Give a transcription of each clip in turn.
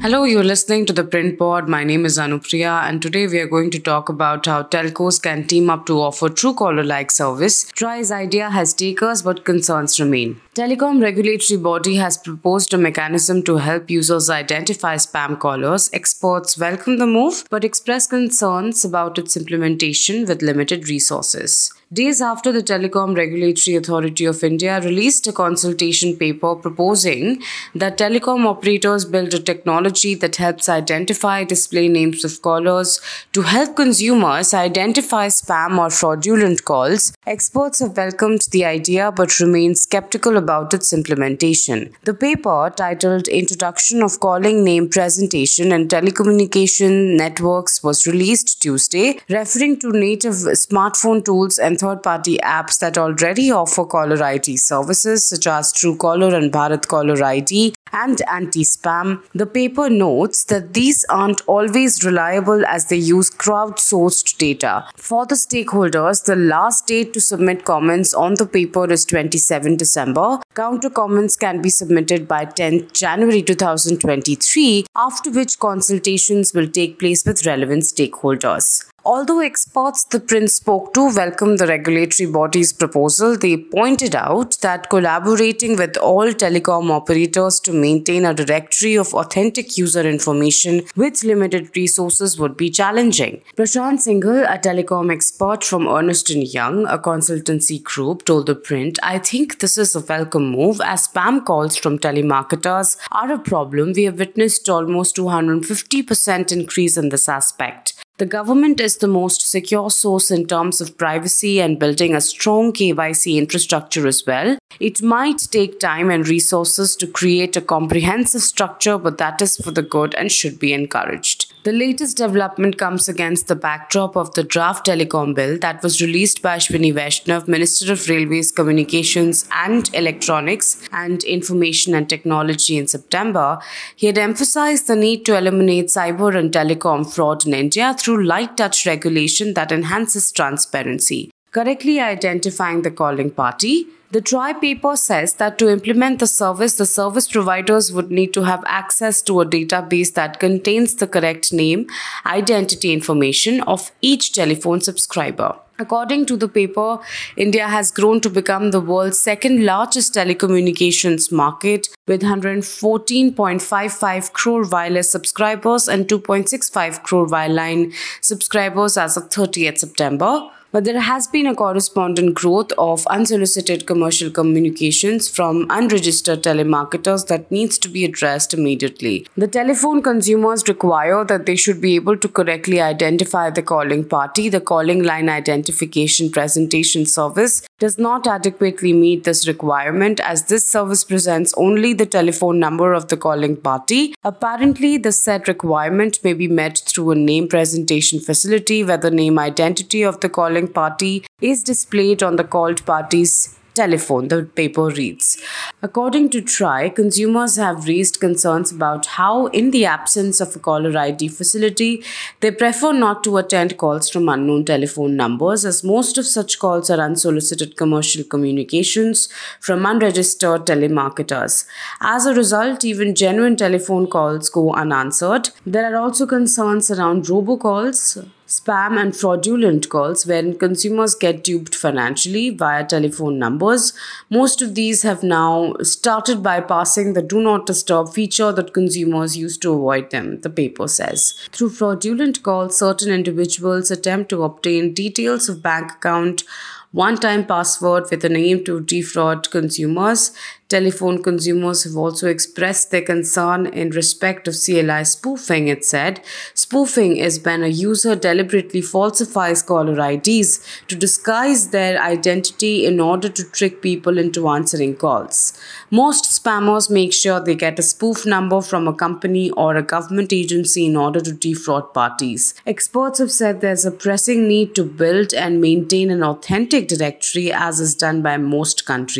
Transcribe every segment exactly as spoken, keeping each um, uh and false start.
Hello, you're listening to the Print Pod. My name is Anupriya, and today we are going to talk about how telcos can team up to offer Truecaller-like service. Try's idea has takers, but concerns remain. Telecom regulatory body has proposed a mechanism to help users identify spam callers. Experts welcome the move, but express concerns about its implementation with limited resources. Days after the Telecom Regulatory Authority of India released a consultation paper proposing that telecom operators build a technology that helps identify display names of callers to help consumers identify spam or fraudulent calls, experts have welcomed the idea but remain skeptical about its implementation. The paper, titled Introduction of Calling Name Presentation in Telecommunication Networks, was released Tuesday, referring to native smartphone tools and third-party apps that already offer caller I D services such as Truecaller and Bharat Caller I D and anti-spam. The paper notes that these aren't always reliable as they use crowdsourced data. For the stakeholders, the last date to submit comments on the paper is twenty-seventh December. Counter comments can be submitted by tenth January two thousand twenty-three, after which consultations will take place with relevant stakeholders. Although experts the Print spoke to welcomed the regulatory body's proposal, they pointed out that collaborating with all telecom operators to maintain a directory of authentic user information with limited resources would be challenging. Prashant Singhal, a telecom expert from Ernst and Young, a consultancy group, told the Print, "I think this is a welcome move as spam calls from telemarketers are a problem. We have witnessed almost two hundred fifty percent increase in this aspect. The government is the most secure source in terms of privacy and building a strong K Y C infrastructure as well. It might take time and resources to create a comprehensive structure, but that is for the good and should be encouraged." The latest development comes against the backdrop of the draft telecom bill that was released by Ashwini Vaishnav, Minister of Railways, Communications and Electronics and Information and Technology in September. He had emphasized the need to eliminate cyber and telecom fraud in India through light touch regulation that enhances transparency, correctly identifying the calling party. The Try paper says that to implement the service, the service providers would need to have access to a database that contains the correct name, identity information of each telephone subscriber. According to the paper, India has grown to become the world's second largest telecommunications market with one hundred fourteen point five five crore wireless subscribers and two point six five crore wireline subscribers as of thirtieth September. But there has been a corresponding growth of unsolicited commercial communications from unregistered telemarketers that needs to be addressed immediately. The telephone consumers require that they should be able to correctly identify the calling party. The calling line identification presentation service does not adequately meet this requirement as this service presents only the telephone number of the calling party. Apparently, the said requirement may be met through a name presentation facility where the name identity of the calling party is displayed on the called party's telephone, the paper reads. According to Try, consumers have raised concerns about how, in the absence of a caller I D facility, they prefer not to attend calls from unknown telephone numbers, as most of such calls are unsolicited commercial communications from unregistered telemarketers. As a result, even genuine telephone calls go unanswered. There are also concerns around robocalls, spam and fraudulent calls wherein consumers get duped financially via telephone numbers. Most of these have now started bypassing the do not disturb feature that consumers use to avoid them, the paper says. Through fraudulent calls, certain individuals attempt to obtain details of bank account, one-time password with an aim to defraud consumers. Telephone consumers have also expressed their concern in respect of C L I spoofing, it said. Spoofing is when a user deliberately falsifies caller I Ds to disguise their identity in order to trick people into answering calls. Most spammers make sure they get a spoof number from a company or a government agency in order to defraud parties. Experts have said there's a pressing need to build and maintain an authentic directory as is done by most countries.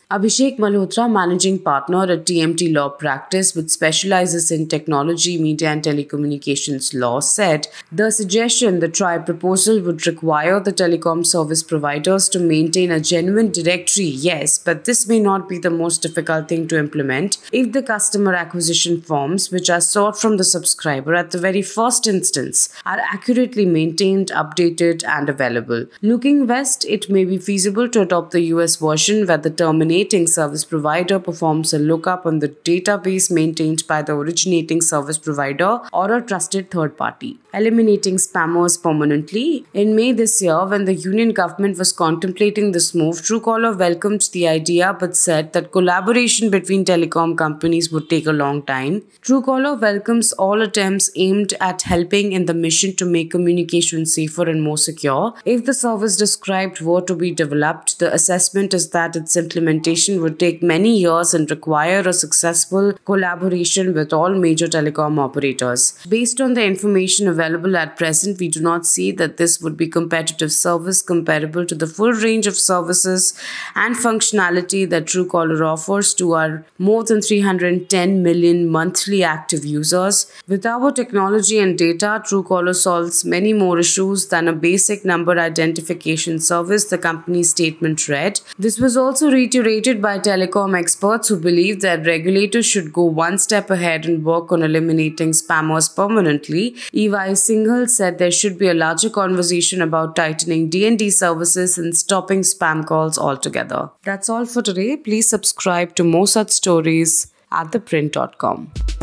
Abhishek Malhotra, managing partner at T M T Law Practice, which specializes in technology, media, and telecommunications law, said the suggestion, the T R I proposal, would require the telecom service providers to maintain a genuine directory, yes, but this may not be the most difficult thing to implement if the customer acquisition forms, which are sought from the subscriber at the very first instance, are accurately maintained, updated, and available. Looking west, it may be feasible to adopt the U S version where the terminating service provider performs a lookup on the database maintained by the originating service provider or a trusted third party, eliminating spammers permanently. In May this year, when the Union government was contemplating this move, Truecaller welcomed the idea but said that collaboration between telecom companies would take a long time. Truecaller welcomes all attempts aimed at helping in the mission to make communication safer and more secure. If the service described were to be developed, the assessment is that its implementation would take many years and require a successful collaboration with all major telecom operators. Based on the information available at present, we do not see that this would be competitive service comparable to the full range of services and functionality that Truecaller offers to our more than three hundred ten million monthly active users. With our technology and data, Truecaller solves many more issues than a basic number identification service, the company's statement read. This was also reiterated by telecom experts who believe that regulators should go one step ahead and work on eliminating spammers permanently. Eva Singhal said there should be a larger conversation about tightening D N D services and stopping spam calls altogether. That's all for today. Please subscribe to more such stories at the print dot com.